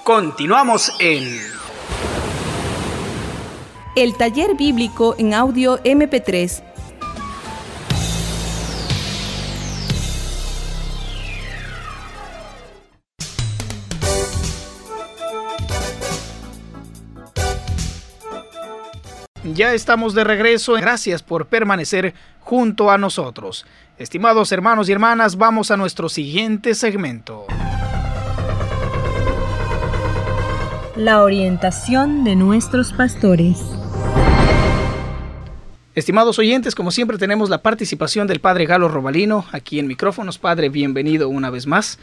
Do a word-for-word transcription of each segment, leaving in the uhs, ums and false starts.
Continuamos en El Taller Bíblico en Audio eme pe tres. Ya estamos de regreso. Gracias por permanecer junto a nosotros. Estimados hermanos y hermanas, vamos a nuestro siguiente segmento. La orientación de nuestros pastores. Estimados oyentes, como siempre tenemos la participación del Padre Galo Robalino aquí en micrófonos. Padre, bienvenido una vez más.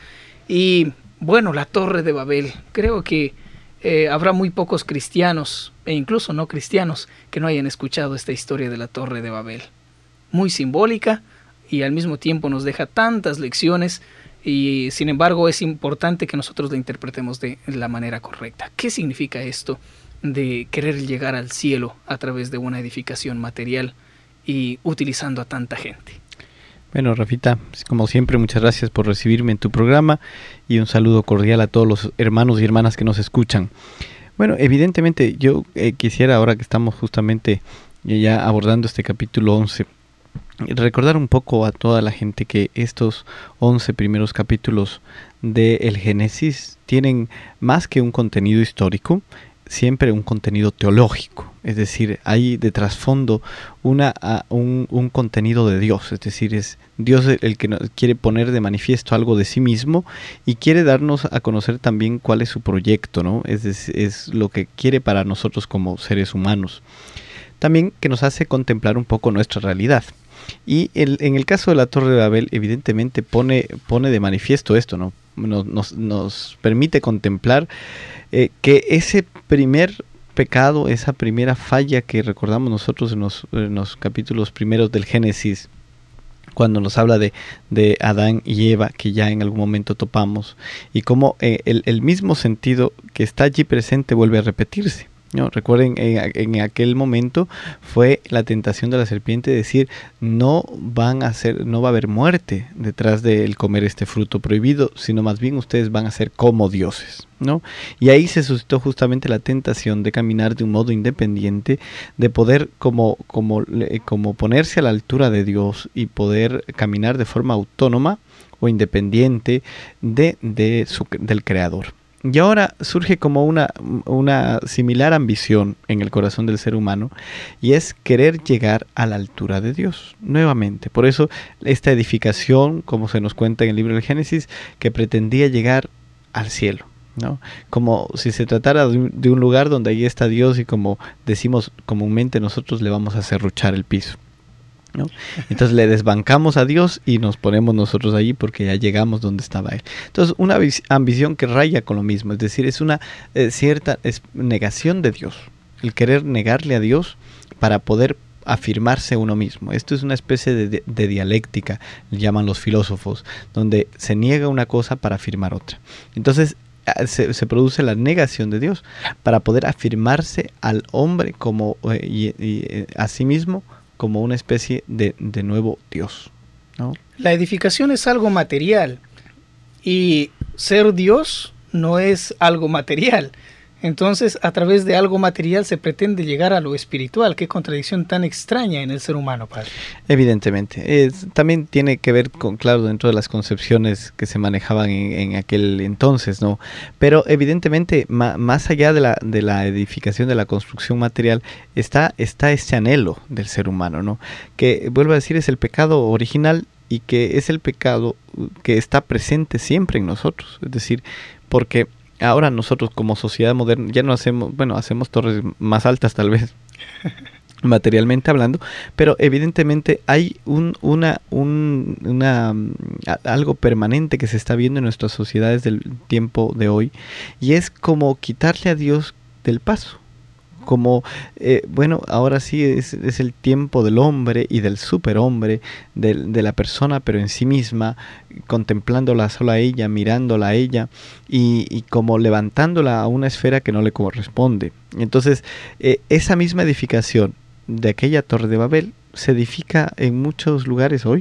Y bueno, la Torre de Babel. Creo que eh, habrá muy pocos cristianos, e incluso no cristianos, que no hayan escuchado esta historia de la Torre de Babel. Muy simbólica y al mismo tiempo nos deja tantas lecciones. Y sin embargo es importante que nosotros la interpretemos de la manera correcta. ¿Qué significa esto de querer llegar al cielo a través de una edificación material y utilizando a tanta gente? Bueno, Rafita, como siempre, muchas gracias por recibirme en tu programa y un saludo cordial a todos los hermanos y hermanas que nos escuchan. Bueno, evidentemente yo eh, quisiera, ahora que estamos justamente ya abordando este capítulo once, recordar un poco a toda la gente que estos once primeros capítulos del Génesis tienen más que un contenido histórico, siempre un contenido teológico. Es decir, hay de trasfondo una, un, un contenido de Dios. Es decir, es Dios el que nos quiere poner de manifiesto algo de sí mismo y quiere darnos a conocer también cuál es su proyecto, ¿no? Es, es, es lo que quiere para nosotros como seres humanos. También que nos hace contemplar un poco nuestra realidad. Y el, en el caso de la Torre de Babel, evidentemente pone, pone de manifiesto esto, ¿no? Nos, nos, nos permite contemplar eh, que ese primer pecado, esa primera falla que recordamos nosotros en los, en los capítulos primeros del Génesis, cuando nos habla de, de Adán y Eva, que ya en algún momento topamos, y cómo eh, el, el mismo sentido que está allí presente vuelve a repetirse. No, recuerden, en, en aquel momento fue la tentación de la serpiente de decir, no van a ser, no va a haber muerte detrás del comer este fruto prohibido, sino más bien ustedes van a ser como dioses, ¿no? Y ahí se suscitó justamente la tentación de caminar de un modo independiente, de poder como, como, como ponerse a la altura de Dios y poder caminar de forma autónoma o independiente de, de su, del Creador. Y ahora surge como una, una similar ambición en el corazón del ser humano, y es querer llegar a la altura de Dios, nuevamente. Por eso esta edificación, como se nos cuenta en el libro del Génesis, que pretendía llegar al cielo, ¿no? Como si se tratara de un, de un lugar donde ahí está Dios y, como decimos comúnmente, nosotros le vamos a serruchar el piso, ¿no? Entonces le desbancamos a Dios y nos ponemos nosotros allí porque ya llegamos donde estaba Él. Entonces una vis- ambición que raya con lo mismo, es decir, es una eh, cierta es negación de Dios, el querer negarle a Dios para poder afirmarse uno mismo. Esto es una especie de, de, de dialéctica, llaman los filósofos, donde se niega una cosa para afirmar otra. Entonces Se, se produce la negación de Dios para poder afirmarse al hombre como eh, y, y, eh, a sí mismo como una especie de, de nuevo Dios, ¿no? La edificación es algo material y ser Dios no es algo material. Entonces, a través de algo material se pretende llegar a lo espiritual. Qué contradicción tan extraña en el ser humano, padre. Evidentemente. Es, también tiene que ver con, claro, dentro de las concepciones que se manejaban en, en aquel entonces, ¿no? Pero evidentemente, ma, más allá de la, de la edificación, de la construcción material, está, está este anhelo del ser humano, ¿no? Que, vuelvo a decir, es el pecado original y que es el pecado que está presente siempre en nosotros. Es decir, porque ahora nosotros como sociedad moderna ya no hacemos, bueno, hacemos torres más altas tal vez, materialmente hablando, pero evidentemente hay un, una, un, una, algo permanente que se está viendo en nuestras sociedades del tiempo de hoy, y es como quitarle a Dios del paso. Como, eh, bueno, ahora sí es, es el tiempo del hombre y del superhombre, de, de la persona, pero en sí misma, contemplándola solo a ella, mirándola a ella, y, y como levantándola a una esfera que no le corresponde. Entonces, eh, esa misma edificación de aquella Torre de Babel se edifica en muchos lugares hoy.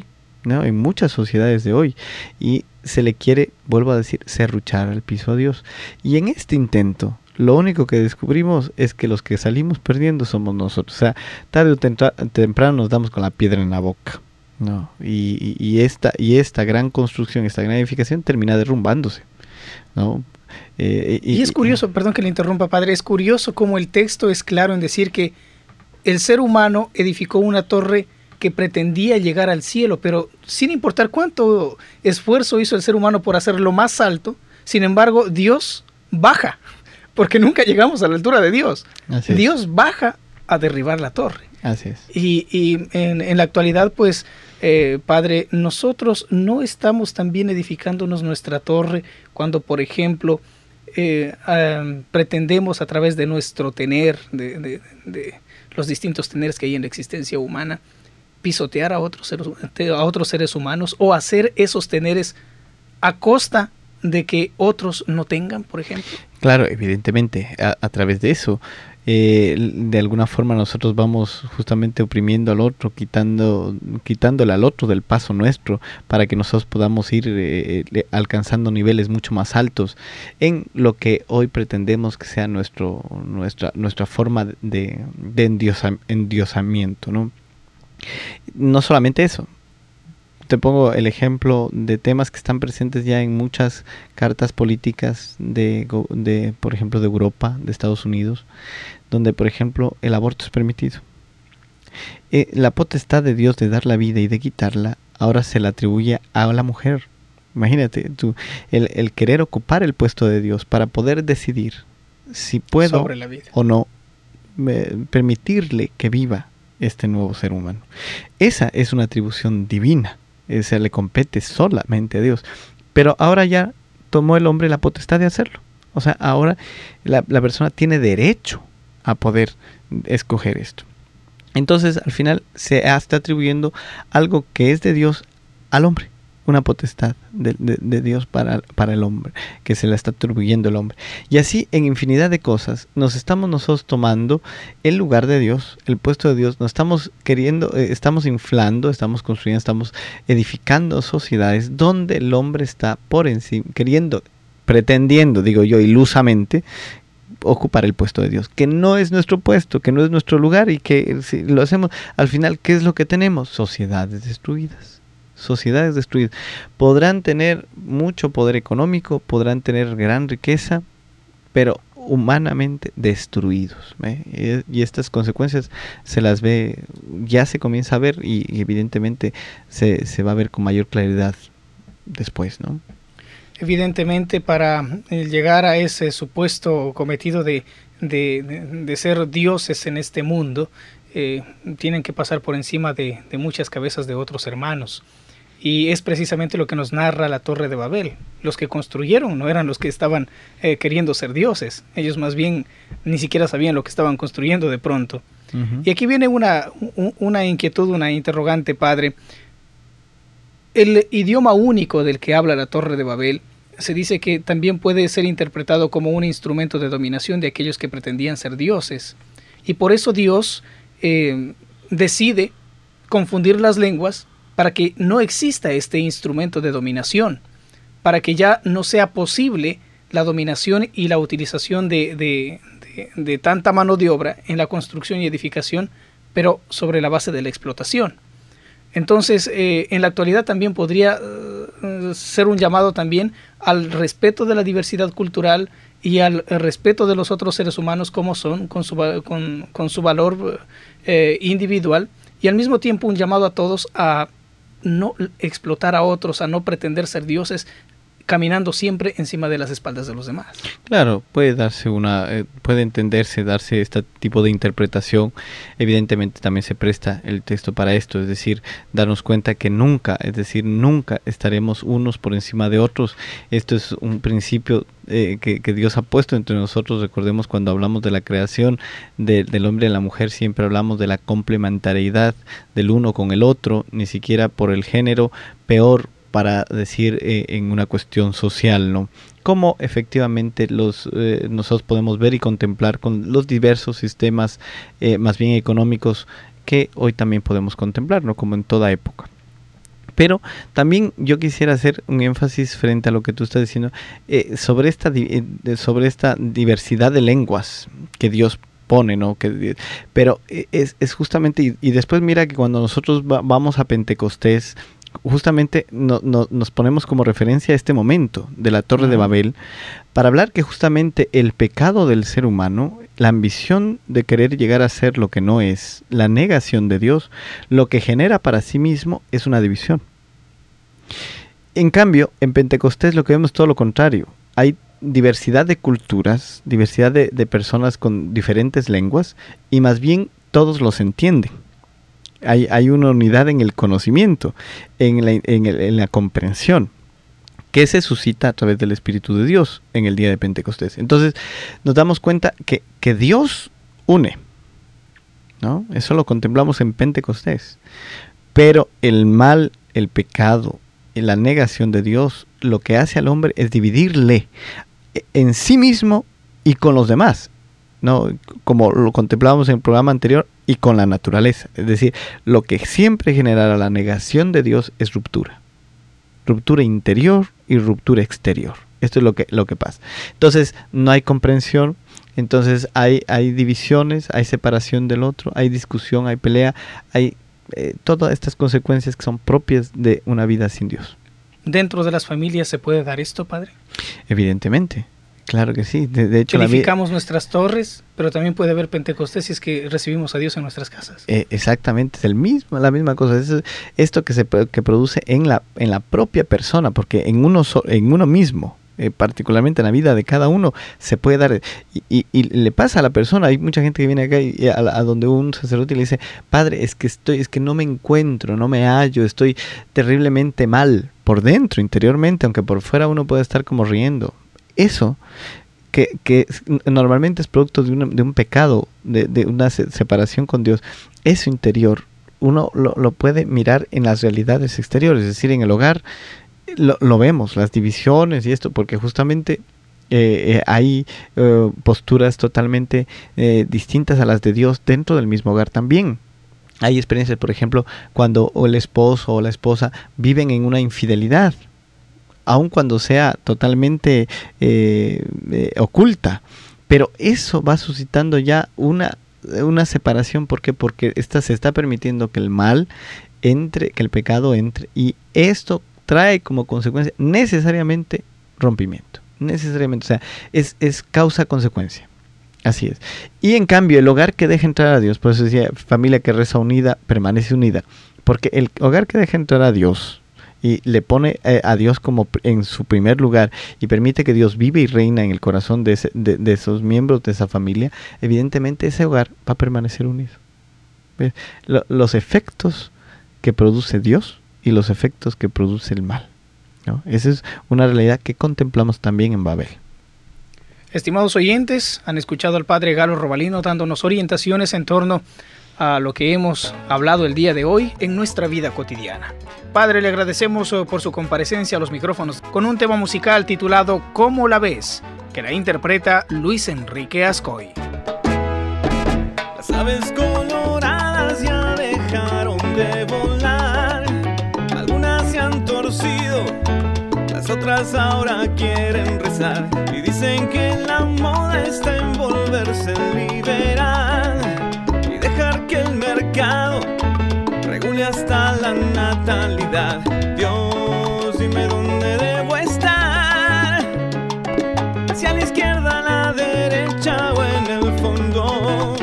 ¿no? En muchas sociedades de hoy, y se le quiere, vuelvo a decir, serruchar al piso a Dios. Y en este intento, lo único que descubrimos es que los que salimos perdiendo somos nosotros. O sea, tarde o temprano nos damos con la piedra en la boca, ¿no? Y, y, y, esta, y esta gran construcción, esta gran edificación termina derrumbándose, ¿no? Eh, y, y es curioso, perdón que le interrumpa, padre, es curioso cómo el texto es claro en decir que el ser humano edificó una torre que pretendía llegar al cielo, pero sin importar cuánto esfuerzo hizo el ser humano por hacerlo más alto, sin embargo, Dios baja, porque nunca llegamos a la altura de Dios. Dios baja a derribar la torre. Así es. Y, y en, en la actualidad, pues, eh, padre, nosotros no estamos también edificándonos nuestra torre cuando, por ejemplo, eh, um, pretendemos a través de nuestro tener, de, de, de los distintos teneres que hay en la existencia humana, pisotear a otros seres, a otros seres humanos o hacer esos teneres a costa de que otros no tengan, por ejemplo. Claro, evidentemente, a, a través de eso, eh, de alguna forma nosotros vamos justamente oprimiendo al otro, quitando, quitándole al otro del paso nuestro, para que nosotros podamos ir eh, alcanzando niveles mucho más altos en lo que hoy pretendemos que sea nuestro, nuestra, nuestra forma de, de endiosa, endiosamiento, ¿no? No solamente eso, te pongo el ejemplo de temas que están presentes ya en muchas cartas políticas de, de, por ejemplo, de Europa, de Estados Unidos, donde, por ejemplo, el aborto es permitido. Eh, la potestad de Dios de dar la vida y de quitarla, ahora se la atribuye a la mujer. Imagínate, tú, el, el querer ocupar el puesto de Dios para poder decidir si puedo sobre la vida o no eh, permitirle que viva este nuevo ser humano. Esa es una atribución divina, esa le compete solamente a Dios, pero ahora ya tomó el hombre la potestad de hacerlo. O sea, ahora la, la persona tiene derecho a poder escoger esto. Entonces, al final se está atribuyendo algo que es de Dios al hombre, una potestad de, de, de Dios para, para el hombre, que se la está atribuyendo el hombre. Y así en infinidad de cosas nos estamos nosotros tomando el lugar de Dios, el puesto de Dios, nos estamos queriendo, eh, estamos inflando, estamos construyendo, estamos edificando sociedades donde el hombre está por encima, queriendo, pretendiendo, digo yo, ilusamente, ocupar el puesto de Dios, que no es nuestro puesto, que no es nuestro lugar, y que si lo hacemos, al final, ¿qué es lo que tenemos? Sociedades destruidas. Sociedades destruidas. Podrán tener mucho poder económico, podrán tener gran riqueza, pero humanamente destruidos, ¿eh? Y, y estas consecuencias se las ve, ya se comienza a ver, y, y evidentemente se, se va a ver con mayor claridad después, ¿no? Evidentemente, para llegar a ese supuesto cometido de, de, de, de ser dioses en este mundo, eh, tienen que pasar por encima de, de muchas cabezas de otros hermanos. Y es precisamente lo que nos narra la Torre de Babel. Los que construyeron no eran los que estaban eh, queriendo ser dioses. Ellos más bien ni siquiera sabían lo que estaban construyendo de pronto. Uh-huh. Y aquí viene una, una inquietud, una interrogante, padre. El idioma único del que habla la Torre de Babel se dice que también puede ser interpretado como un instrumento de dominación de aquellos que pretendían ser dioses. Y por eso Dios eh, decide confundir las lenguas para que no exista este instrumento de dominación, para que ya no sea posible la dominación y la utilización de, de, de, de tanta mano de obra en la construcción y edificación, pero sobre la base de la explotación. Entonces, eh, en la actualidad también podría uh, ser un llamado también al respeto de la diversidad cultural y al respeto de los otros seres humanos como son, con su, con, con su valor eh, individual, y al mismo tiempo un llamado a todos a no explotar a otros, a no pretender ser dioses, caminando siempre encima de las espaldas de los demás. Claro, puede darse una, eh, puede entenderse, darse este tipo de interpretación. Evidentemente también se presta el texto para esto, es decir, darnos cuenta que nunca, es decir, nunca estaremos unos por encima de otros. Esto es un principio eh, que, que Dios ha puesto entre nosotros. Recordemos cuando hablamos de la creación de, del hombre y la mujer, siempre hablamos de la complementariedad del uno con el otro, ni siquiera por el género, peor para decir eh, en una cuestión social, ¿no? Cómo efectivamente los eh, nosotros podemos ver y contemplar con los diversos sistemas eh, más bien económicos que hoy también podemos contemplar, ¿no? Como en toda época. Pero también yo quisiera hacer un énfasis frente a lo que tú estás diciendo eh, sobre esta di- sobre esta diversidad de lenguas que Dios pone, ¿no? Que, pero es, es justamente, y, y después mira que cuando nosotros va, vamos a Pentecostés, justamente no, no, nos ponemos como referencia a este momento de la Torre uh-huh. de Babel, para hablar que justamente el pecado del ser humano, la ambición de querer llegar a ser lo que no es, la negación de Dios, lo que genera para sí mismo es una división. En cambio, en Pentecostés lo que vemos es todo lo contrario. Hay diversidad de culturas, diversidad de, de personas con diferentes lenguas, y más bien todos los entienden. Hay, hay una unidad en el conocimiento, en la, en, el, en la comprensión, que se suscita a través del Espíritu de Dios en el día de Pentecostés. Entonces nos damos cuenta que, que Dios une, ¿no? Eso lo contemplamos en Pentecostés. Pero el mal, el pecado, la negación de Dios, lo que hace al hombre es dividirle en sí mismo y con los demás, ¿no? Como lo contemplábamos en el programa anterior, y con la naturaleza. Es decir, lo que siempre generará la negación de Dios es ruptura. Ruptura interior y ruptura exterior. Esto es lo que, lo que pasa. Entonces, no hay comprensión, entonces hay, hay divisiones, hay separación del otro, hay discusión, hay pelea, hay eh, todas estas consecuencias que son propias de una vida sin Dios. ¿Dentro de las familias se puede dar esto, padre? Evidentemente. Claro que sí. De, de hecho, edificamos la... nuestras torres, pero también puede haber Pentecostés si es que recibimos a Dios en nuestras casas. Eh, exactamente, es el mismo, la misma cosa. Es esto que se que produce en la en la propia persona, porque en uno so, en uno mismo, eh, particularmente en la vida de cada uno, se puede dar y, y, y le pasa a la persona. Hay mucha gente que viene acá y a, a donde un sacerdote le dice: Padre, es que estoy, es que no me encuentro, no me hallo, estoy terriblemente mal por dentro, interiormente, aunque por fuera uno puede estar como riendo. Eso, que, que normalmente es producto de, una, de un pecado, de, de una se, separación con Dios, eso interior, uno lo, lo puede mirar en las realidades exteriores, es decir, en el hogar lo, lo vemos, las divisiones y esto, porque justamente eh, eh, hay eh, posturas totalmente eh, distintas a las de Dios dentro del mismo hogar también. Hay experiencias, por ejemplo, cuando el esposo o la esposa viven en una infidelidad, aun cuando sea totalmente eh, eh, oculta, pero eso va suscitando ya una, una separación. ¿Por qué? Porque esta se está permitiendo que el mal entre, que el pecado entre, y esto trae como consecuencia necesariamente rompimiento, necesariamente, o sea, es, es causa-consecuencia. Así es. Y en cambio, el hogar que deja entrar a Dios, por eso decía, familia que reza unida, permanece unida, porque el hogar que deja entrar a Dios y le pone eh, a Dios como en su primer lugar y permite que Dios vive y reina en el corazón de, ese, de, de esos miembros de esa familia, evidentemente ese hogar va a permanecer unido. ¿Ves? Lo, los efectos que produce Dios y los efectos que produce el mal, ¿no? Esa es una realidad que contemplamos también en Babel. Estimados oyentes, han escuchado al padre Galo Robalino dándonos orientaciones en torno a lo que hemos hablado el día de hoy en nuestra vida cotidiana. Padre, le agradecemos por su comparecencia a los micrófonos con un tema musical titulado ¿Cómo la ves?, que la interpreta Luis Enrique Ascoy. Las aves coloradas ya dejaron de volar, algunas se han torcido, las otras ahora quieren rezar y dicen que la moda está en volverse liberal y dejar que el mercado regule hasta la natalidad. Dios, dime dónde debo estar, si a la izquierda, a la derecha o en el fondo.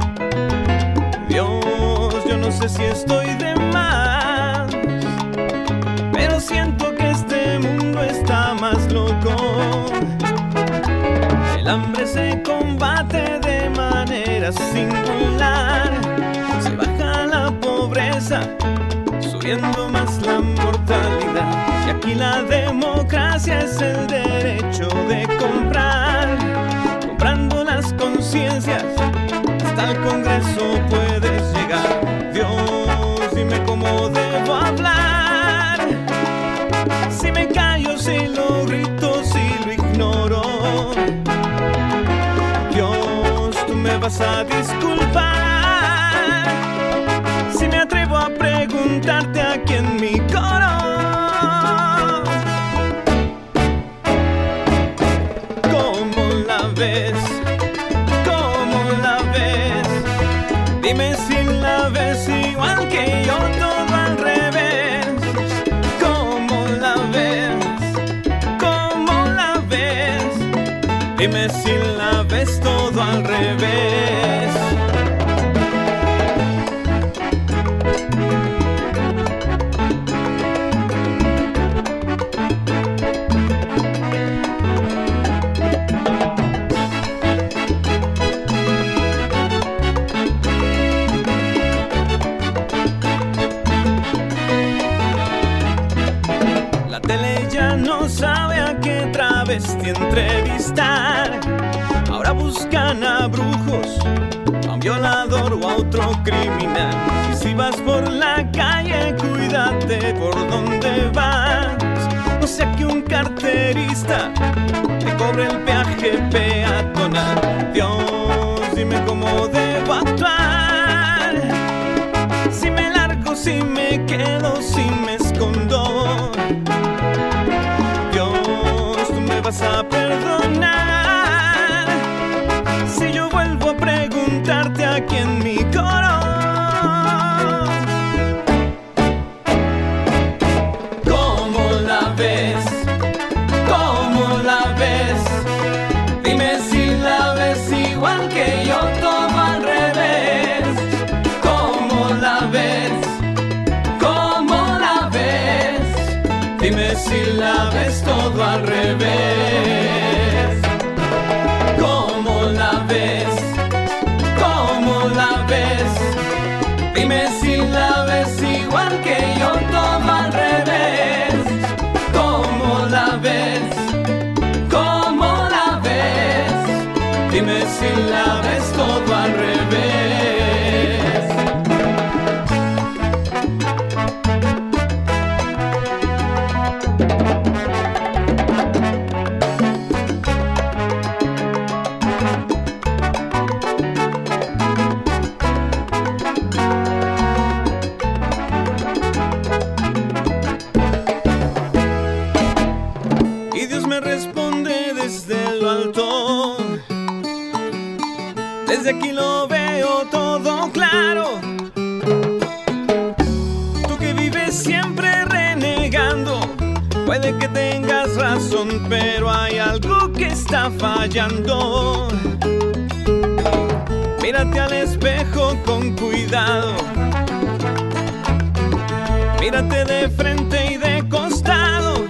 Dios, yo no sé si estoy de más, pero siento que este mundo está más loco. El hambre se combate de manera singular, se baja la pobreza, subiendo más la mortalidad. Y aquí la democracia es el derecho de comprar, comprando las conciencias, hasta el Congreso puedes llegar. Dios, dime cómo debo hablar, si me callo, si lo grito, si lo ignoro. Dios, tú me vas a disculpar si me atrevo a preguntarte aquí en mi corazón. ves? ¿Cómo la ves? Dime si la ves igual que yo, todo al revés. ¿Cómo la ves? ¿Cómo la ves? Dime si la ves todo al revés. Sabe a qué travesti entrevistar. Ahora buscan a brujos, a un violador o a otro criminal. Y si vas por la calle, cuídate por dónde vas. No sea que un carterista te cobre el peaje peatonal. Dios, dime cómo debo actuar. Si me largo, si me quedo, si me escondo. Vas a perdonar si yo vuelvo a preguntarte aquí en mi coro. ¿Cómo la ves? ¿Cómo la ves? Dime si la ves igual que yo, todo al revés. ¿Cómo la ves? ¿Cómo la ves? Dime si la ves todo al revés. ¿Cómo la ves? ¿Cómo la ves? Dime si la ves igual que yo, todo al revés. ¿Cómo la ves? ¿Cómo la ves? Dime si la ves todo al revés. Desde aquí lo veo todo claro. Tú que vives siempre renegando, puede que tengas razón, pero hay algo que está fallando. Mírate al espejo con cuidado. Mírate de frente y de costado,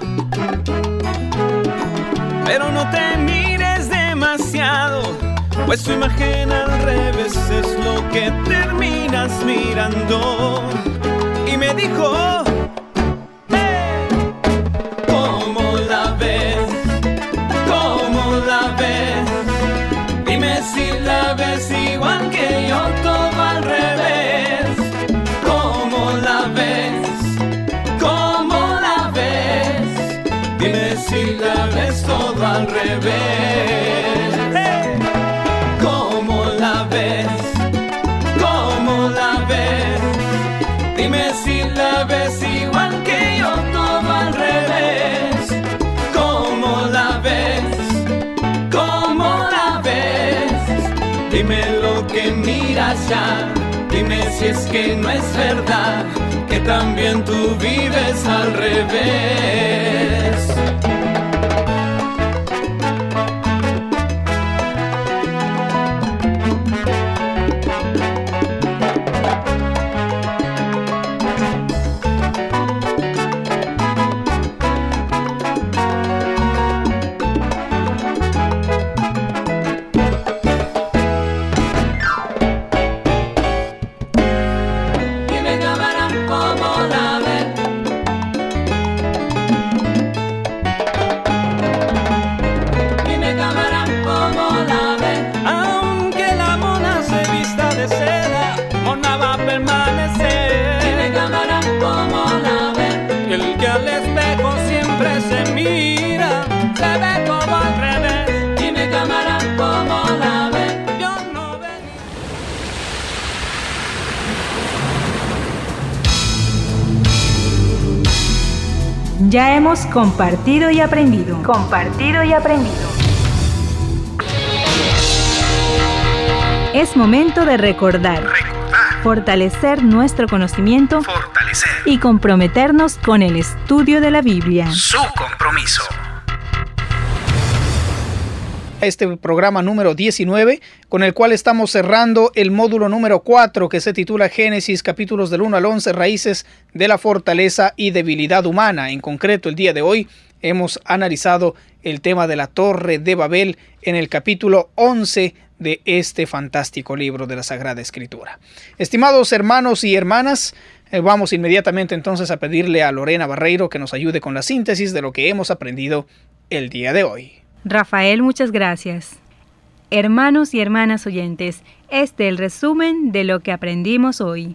pero no te mires demasiado, pues tu imagen al revés es lo que terminas mirando. Y me dijo, hey, ¿cómo la ves? ¿Cómo la ves? Dime si la ves igual que yo, todo al revés. ¿Cómo la ves? ¿Cómo la ves? Dime si la ves todo al revés. Hey. ¿Cómo la ves? ¿Cómo la ves? Dime si la ves igual que yo, todo al revés. ¿Cómo la ves? ¿Cómo la ves? Dime lo que miras ya. Dime si es que no es verdad que también tú vives al revés. Ya hemos compartido y aprendido. Compartido y aprendido. Es momento de recordar, Recordar. fortalecer nuestro conocimiento Fortalecer. y comprometernos con el estudio de la Biblia. Su compromiso. Este programa número diecinueve, con el cual estamos cerrando el módulo número cuatro, que se titula Génesis, capítulos del uno al once, raíces de la fortaleza y debilidad humana. En concreto, el día de hoy hemos analizado el tema de la Torre de Babel en el capítulo once de este fantástico libro de la Sagrada Escritura. Estimados hermanos y hermanas, eh, vamos inmediatamente entonces a pedirle a Lorena Barreiro que nos ayude con la síntesis de lo que hemos aprendido el día de hoy. Rafael, muchas gracias. Hermanos y hermanas oyentes, este es el resumen de lo que aprendimos hoy.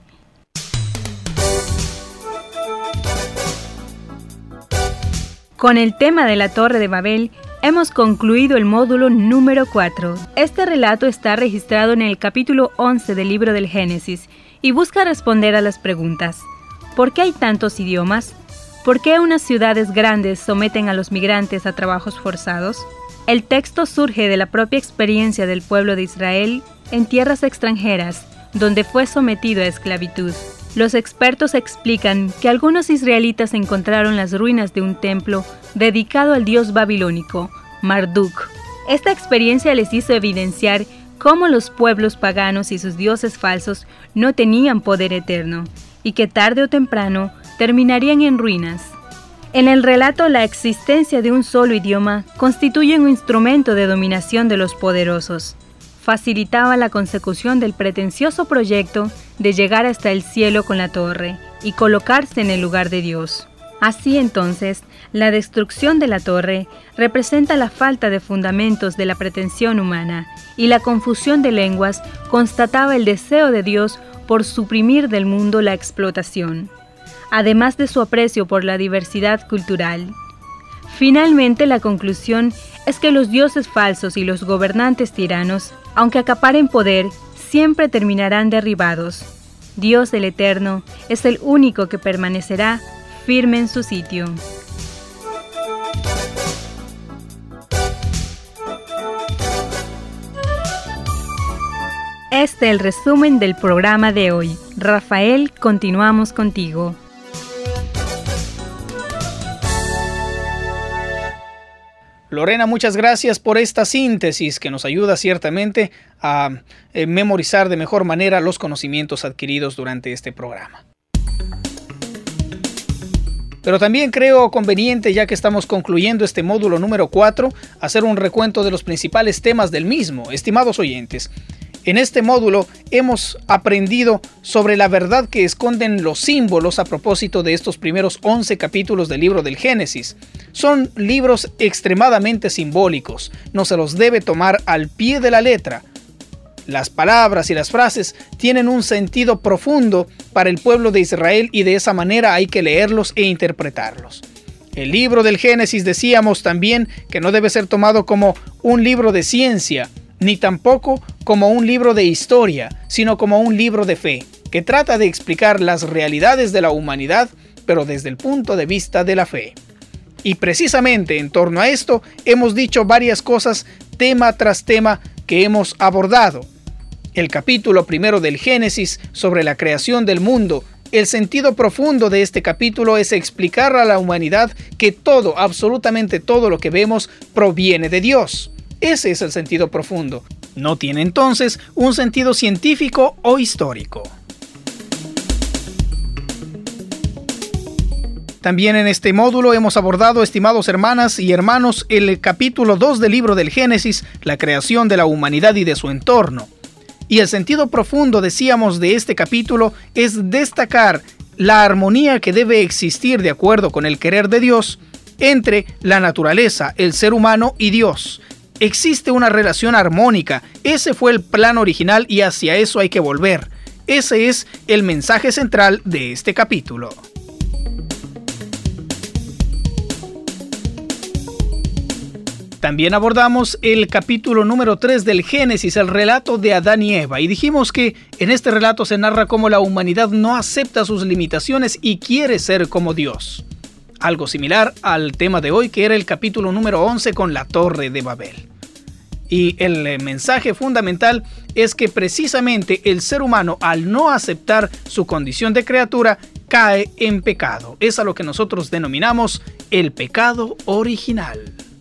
Con el tema de la Torre de Babel, hemos concluido el módulo número cuatro. Este relato está registrado en el capítulo once del libro del Génesis y busca responder a las preguntas: ¿por qué hay tantos idiomas? ¿Por qué unas ciudades grandes someten a los migrantes a trabajos forzados? El texto surge de la propia experiencia del pueblo de Israel en tierras extranjeras, donde fue sometido a esclavitud. Los expertos explican que algunos israelitas encontraron las ruinas de un templo dedicado al dios babilónico, Marduk. Esta experiencia les hizo evidenciar cómo los pueblos paganos y sus dioses falsos no tenían poder eterno, y que tarde o temprano terminarían en ruinas. En el relato, la existencia de un solo idioma constituye un instrumento de dominación de los poderosos. Facilitaba la consecución del pretencioso proyecto de llegar hasta el cielo con la torre y colocarse en el lugar de Dios. Así entonces, la destrucción de la torre representa la falta de fundamentos de la pretensión humana, y la confusión de lenguas constataba el deseo de Dios por suprimir del mundo la explotación, además de su aprecio por la diversidad cultural. Finalmente, la conclusión es que los dioses falsos y los gobernantes tiranos, aunque acaparen poder, siempre terminarán derribados. Dios el Eterno es el único que permanecerá firme en su sitio. Este es el resumen del programa de hoy. Rafael, continuamos contigo. Lorena, muchas gracias por esta síntesis que nos ayuda ciertamente a eh, memorizar de mejor manera los conocimientos adquiridos durante este programa. Pero también creo conveniente, ya que estamos concluyendo este módulo número cuatro, hacer un recuento de los principales temas del mismo. Estimados oyentes, en este módulo hemos aprendido sobre la verdad que esconden los símbolos a propósito de estos primeros once capítulos del libro del Génesis. Son libros extremadamente simbólicos, no se los debe tomar al pie de la letra. Las palabras y las frases tienen un sentido profundo para el pueblo de Israel y de esa manera hay que leerlos e interpretarlos. El libro del Génesis, decíamos también que no debe ser tomado como un libro de ciencia, ni tampoco como un libro de historia, sino como un libro de fe, que trata de explicar las realidades de la humanidad, pero desde el punto de vista de la fe. Y precisamente en torno a esto hemos dicho varias cosas, tema tras tema, que hemos abordado. El capítulo primero del Génesis sobre la creación del mundo. El sentido profundo de este capítulo es explicar a la humanidad que todo, absolutamente todo lo que vemos, proviene de Dios. Ese es el sentido profundo. No tiene entonces un sentido científico o histórico. También en este módulo hemos abordado, estimados hermanas y hermanos, el capítulo dos del libro del Génesis, la creación de la humanidad y de su entorno. Y el sentido profundo, decíamos, de este capítulo es destacar la armonía que debe existir de acuerdo con el querer de Dios entre la naturaleza, el ser humano y Dios. Existe una relación armónica, ese fue el plan original y hacia eso hay que volver. Ese es el mensaje central de este capítulo. También abordamos el capítulo número tres del Génesis, el relato de Adán y Eva, y dijimos que en este relato se narra cómo la humanidad no acepta sus limitaciones y quiere ser como Dios. Algo similar al tema de hoy, que era el capítulo número once con la Torre de Babel. Y el mensaje fundamental es que precisamente el ser humano, al no aceptar su condición de criatura, cae en pecado. Es a lo que nosotros denominamos el pecado original.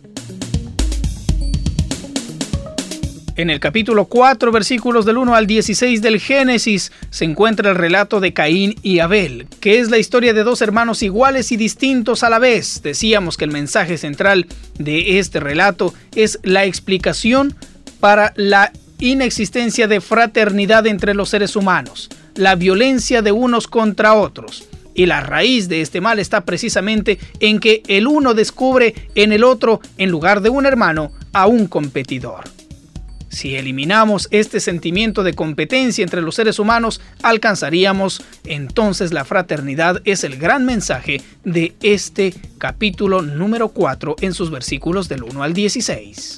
En el capítulo cuatro, versículos del uno al dieciséis del Génesis, se encuentra el relato de Caín y Abel, que es la historia de dos hermanos iguales y distintos a la vez. Decíamos que el mensaje central de este relato es la explicación para la inexistencia de fraternidad entre los seres humanos, la violencia de unos contra otros. Y la raíz de este mal está precisamente en que el uno descubre en el otro, en lugar de un hermano, a un competidor. Si eliminamos este sentimiento de competencia entre los seres humanos, alcanzaríamos entonces la fraternidad. Es el gran mensaje de este capítulo número cuatro en sus versículos del uno al dieciséis.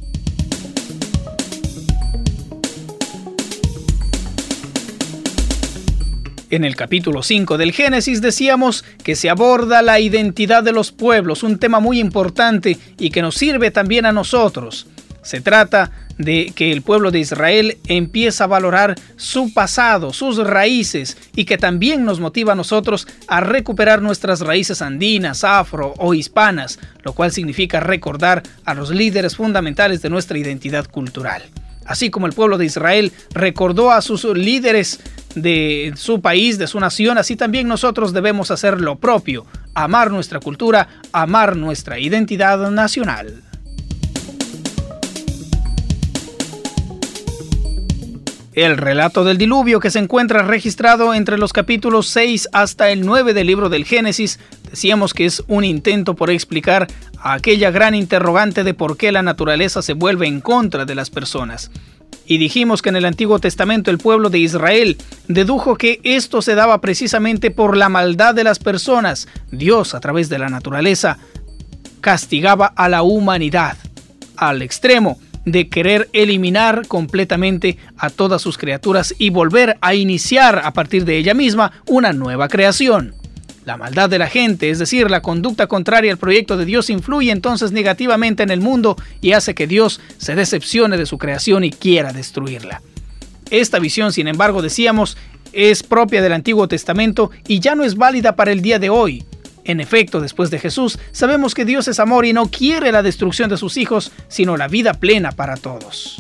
En el capítulo cinco del Génesis decíamos que se aborda la identidad de los pueblos, un tema muy importante y que nos sirve también a nosotros. Se trata de que el pueblo de Israel empieza a valorar su pasado, sus raíces, y que también nos motiva a nosotros a recuperar nuestras raíces andinas, afro o hispanas, lo cual significa recordar a los líderes fundamentales de nuestra identidad cultural. Así como el pueblo de Israel recordó a sus líderes de su país, de su nación, así también nosotros debemos hacer lo propio, amar nuestra cultura, amar nuestra identidad nacional. El relato del diluvio, que se encuentra registrado entre los capítulos seis hasta el nueve del libro del Génesis, decíamos que es un intento por explicar aquella gran interrogante de por qué la naturaleza se vuelve en contra de las personas. Y dijimos que en el Antiguo Testamento el pueblo de Israel dedujo que esto se daba precisamente por la maldad de las personas. Dios, a través de la naturaleza, castigaba a la humanidad al extremo de querer eliminar completamente a todas sus criaturas y volver a iniciar a partir de ella misma una nueva creación. La maldad de la gente, es decir, la conducta contraria al proyecto de Dios, influye entonces negativamente en el mundo y hace que Dios se decepcione de su creación y quiera destruirla. Esta visión, sin embargo, decíamos, es propia del Antiguo Testamento y ya no es válida para el día de hoy. En efecto, después de Jesús, sabemos que Dios es amor y no quiere la destrucción de sus hijos, sino la vida plena para todos.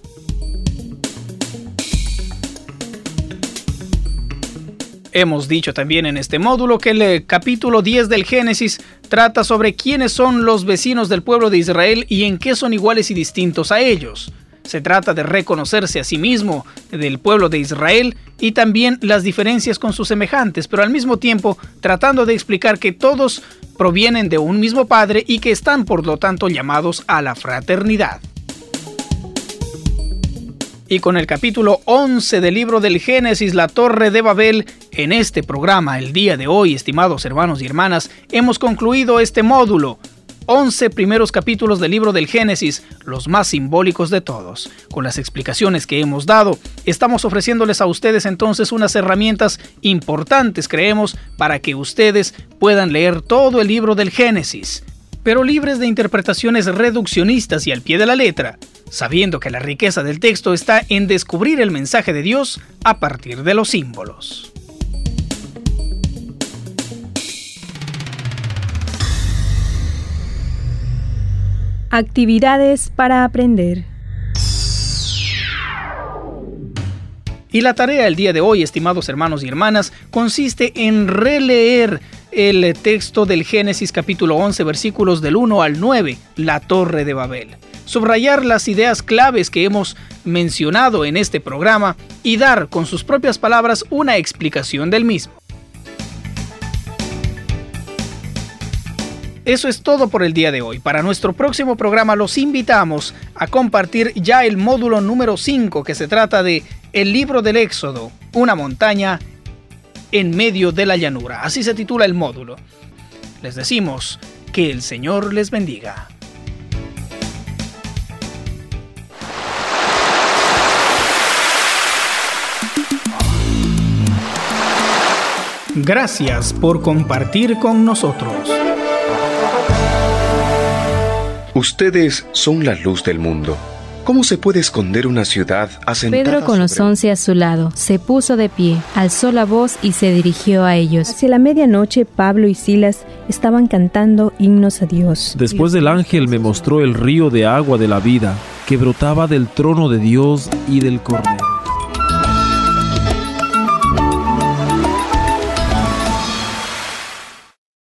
Hemos dicho también en este módulo que el capítulo diez del Génesis trata sobre quiénes son los vecinos del pueblo de Israel y en qué son iguales y distintos a ellos. Se trata de reconocerse a sí mismo del pueblo de Israel y también las diferencias con sus semejantes, pero al mismo tiempo tratando de explicar que todos provienen de un mismo Padre y que están por lo tanto llamados a la fraternidad. Y con el capítulo once del libro del Génesis, la Torre de Babel, en este programa el día de hoy, estimados hermanos y hermanas, hemos concluido este módulo. once primeros capítulos del libro del Génesis, los más simbólicos de todos. Con las explicaciones que hemos dado, estamos ofreciéndoles a ustedes entonces unas herramientas importantes, creemos, para que ustedes puedan leer todo el libro del Génesis, pero libres de interpretaciones reduccionistas y al pie de la letra, sabiendo que la riqueza del texto está en descubrir el mensaje de Dios a partir de los símbolos. Actividades para aprender. Y la tarea del día de hoy, estimados hermanos y hermanas, consiste en releer el texto del Génesis capítulo once, versículos del uno al nueve, la Torre de Babel. Subrayar las ideas claves que hemos mencionado en este programa y dar con sus propias palabras una explicación del mismo. Eso es todo por el día de hoy. Para nuestro próximo programa los invitamos a compartir ya el módulo número cinco, que se trata de El libro del Éxodo, una montaña en medio de la llanura. Así se titula el módulo. Les decimos que el Señor les bendiga. Gracias por compartir con nosotros. Ustedes son la luz del mundo. ¿Cómo se puede esconder una ciudad asentada Pedro, con los sobre... once a su lado, se puso de pie, alzó la voz y se dirigió a ellos. Hacia la medianoche, Pablo y Silas estaban cantando himnos a Dios. Después del ángel me mostró el río de agua de la vida, que brotaba del trono de Dios y del Cordero.